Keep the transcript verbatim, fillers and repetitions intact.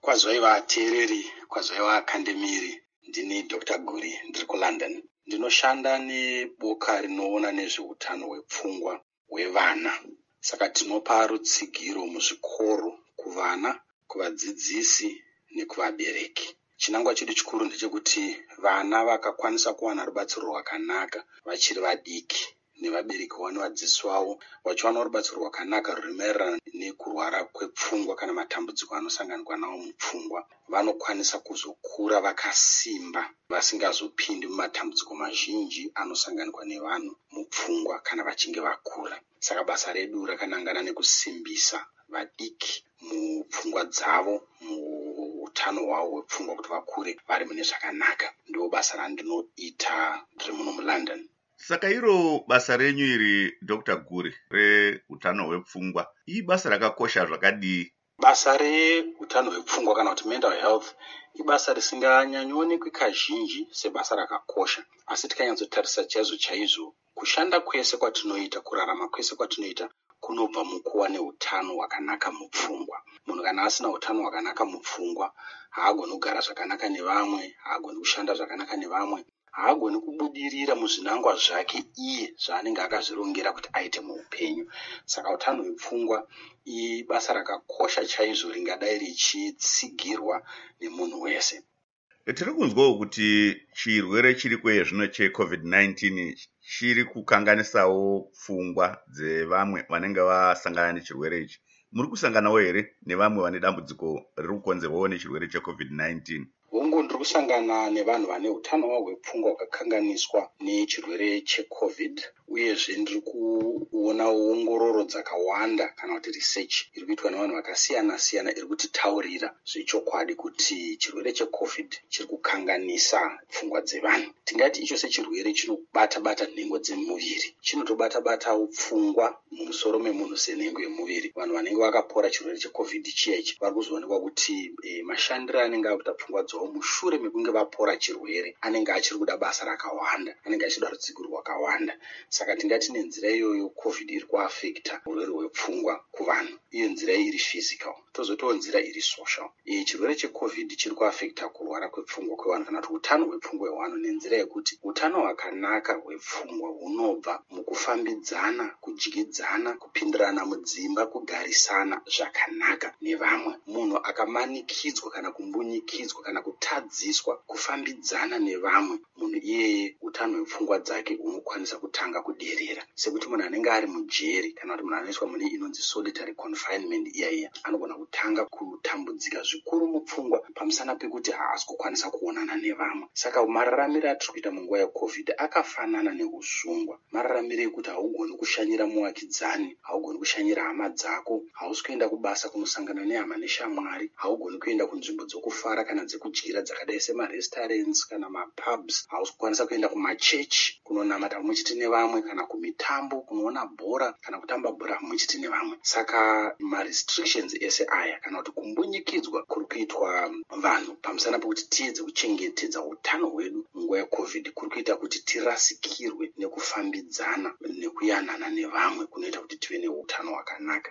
Kwazvaiva ateereri, kwazvaiva akandemiri. Ndini Doctor Guri, ndiri kuLondon. Ndinoshanda neboka rinoona nezveutano hwepfungwa hwevana. Saka tinopa rutsigiro muzvikoro kuvana, kuvadzidzisi nekuvabereki. Chinangwa chedu chikuru ndechekuti vana vakakwanisa kuwana rubatsiro rwakanaka vachiri vadiki, nevabereki vavo nevadzidzisi vavo vachiwana rubatsiro rwakanaka rwuri maererano nekurwara kwepfungwa kana matambudziko anosanganikwa nawo mupfungwa, vanokwanisa kuzokura vakasimba vasingazopindi mumatambudziko mazhinji anosanganikwa nevanhu mupfungwa kana vachinge vakura. Saka basa redu rakanangana nekusimbisa vadiki mupfungwa dzavo, muutano hwavo hwepfungwa kuti vakure vari mune zvakanaka. Ndiro basa randinoita ndiri muno muLondon. Saka iro basa renyu iri Doctor Guri reutano hwepfungwa, ibasa rakakosha zvakadii? Basa reutano hwepfungwa kana kuti mental health ibasa risinganyanyonekwi kazhinji sebasa rakakosha, asi tikanyatsotarisa chaizvo chaizvo kushanda kwese kwatinoita, kurarama kwese kwatinoita kunobva mukuva neutano hwakanaka mupfungwa. Munhu kana asina utano hwakanaka mupfungwa haagoni kugara zvakanaka nevamwe, haagoni kushanda zvakanaka nevamwe, haagoni kubudirira muzvinangwa zvake iye zvaanenge akazvirongera kuti aite muupenyu. Saka utano hwepfungwa ibasa rakakosha chaizvo ringadai richitsigirwa nemunhu wese. Tiri kunzwawo kuti chirwere chiri kweye zvino cheCovid nineteen chiri kukanganisawo pfungwa dzevamwe vanenge vasangana nechirwere ichi. Muri kusanganawo here nevamwe vane dambudziko riri kukonzerwawo nechirwere cheCovid nineteen? Hongu, ndiri kusangana nevanhu vane utano hwavo hwepfungwa hwakakanganiswa nechirwere cheCovid, uyezve ndiri kuona ongororo dzakawanda kana kuti research iri kuitwa nevanhu vakasiyana siyana iri kutitaurira zvechokwadi kuti chirwere cheCovid chiri kukanganisa pfungwa dzevanhu. Tingati icho sechirwere chinobata bata nhengo dzemuviri, chinotobata batawo pfungwa mumusoro memunhu senhengo yemuviri. Vanhu vanenge vakapora chirwere cheCovid chiya ichi vari kuzoonekwa kuti e, mashandiro anenge akuita pfungwa dzavo mushure mekunge vapora chirwere anenge achiri kuda basa rakawanda, anenge achida rutsiko rwakawanda. Saka tingati nenzira iyoyo COVID iri kuafekta urwere hwepfungwa kuvanhu. Iyo nzira iri physical, tozotiwo nzira iri social. E, chirwere cheCovid chiri kuafekta kurwara kwepfungwa kwevanhu kana kuti utano hwepfungwa hwevanhu nenzira yekuti utano hwakanaka hwepfungwa hunobva mukufambidzana, kudyidzana, kupindirana mudzimba, kugarisana zvakanaka nevamwe. Munhu akamanikidzwa kana kumbunyikidzwa kana kutadziswa kufambidzana nevamwe, munhu iyeye utano hwepfungwa dzake hunokwanisa kutanga kuderera. Sekuti munhu anenge ari mujeri kana kuti munhu anoiswa mune inonzi solitary confinement iya iya anogona kutanga kutambudzika zvikuru mupfungwa pamusana pekuti haasi kukwanisa kuonana nevamwe. Saka mararamiro atiri kuita munguva yeCovid akafanana neusungwa. Mararamiro ekuti haugoni kushanyira muvakidzani, haugoni kushanyira hama dzako, hausi kuenda kubasa kunosangana nehama neshamwari, haugoni kuenda kunzvimbo dzokufara kana dzekudyira dzakadai semarestaurants kana mapubs, hausi kukwanisa kuenda kumachechi kunonamata muchiti nevamwe kana kumitambo kunoona bhora kana kutamba bhora muchiti nevamwe. Saka marestrictions ese aya kana kuti kumbunyikidzwa kuri kuitwa vanhu pamusana pekuti tiedze kuchengetedza utano hwedu munguva yeCovid kuri kuita kuti tirasikirwe nekufambidzana nekuyanana nevamwe kunoita kuti tive neutano hwakanaka.